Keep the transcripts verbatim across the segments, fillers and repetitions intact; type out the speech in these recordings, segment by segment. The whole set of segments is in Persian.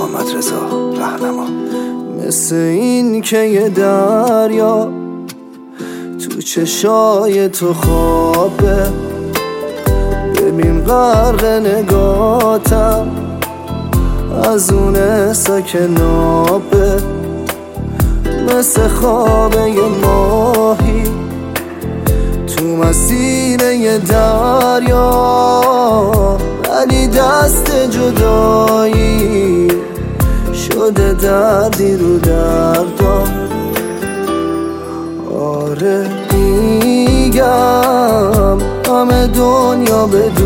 محمد رضا رهنما. مثل این که یه دریا تو چشای تو خوابه، ببین غرق نگاتم از اون احسا که نابه. مثل خواب یه ماهی تو مسیر یه دریا، ولی دست جدایی شده دردی رو دردم. آره میگم همه دنیا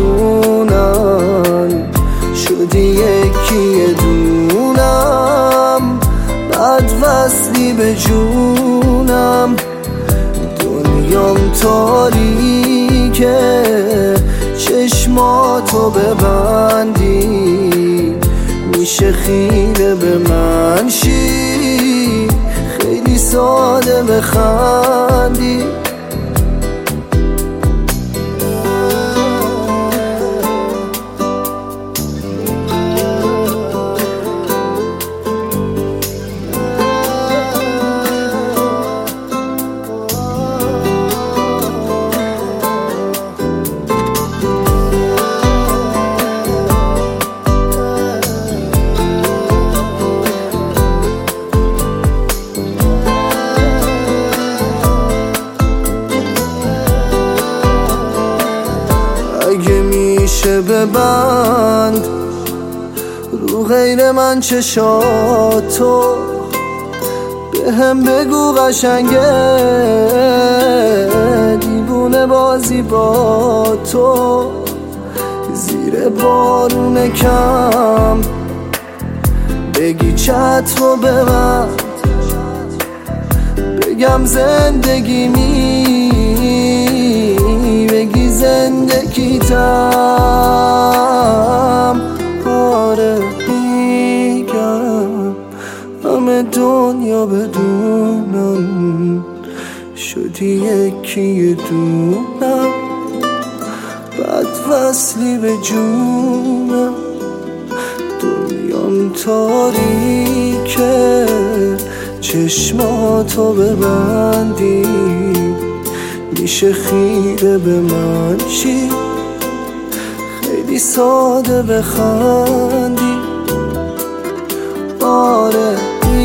بدونن شدی یکی دونم، بد وصلی به جونم. دنیام تاریکه چشماتو ببندی میشه خیره به من شی، خیلی ساده بخندی. اگه میشه ببند رو غیر من چشاتو، به هم بگو قشنگه دیوونه بازی با تو. زیر بارون کم بگی چترو ببند، بگم زندگی می بگی زندگیتم. آره میگم همه دنیا بدونم شدی یکی دونم، بد وصلی به جونم. دنیام تاریکه چشماتو ببندی میشه خیره به من چی، خیلی ساده بخندی. آره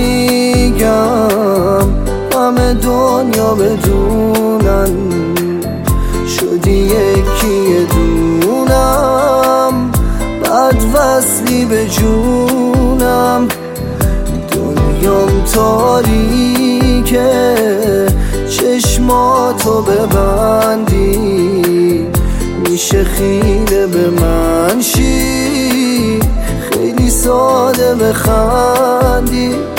میگم همه دنیا بدونن شدی یکی دونم، بد وصلی به جونم. دنیام تاریکه چشماتو ببندی میشه خیره به من شی، خیلی ساده بخندی.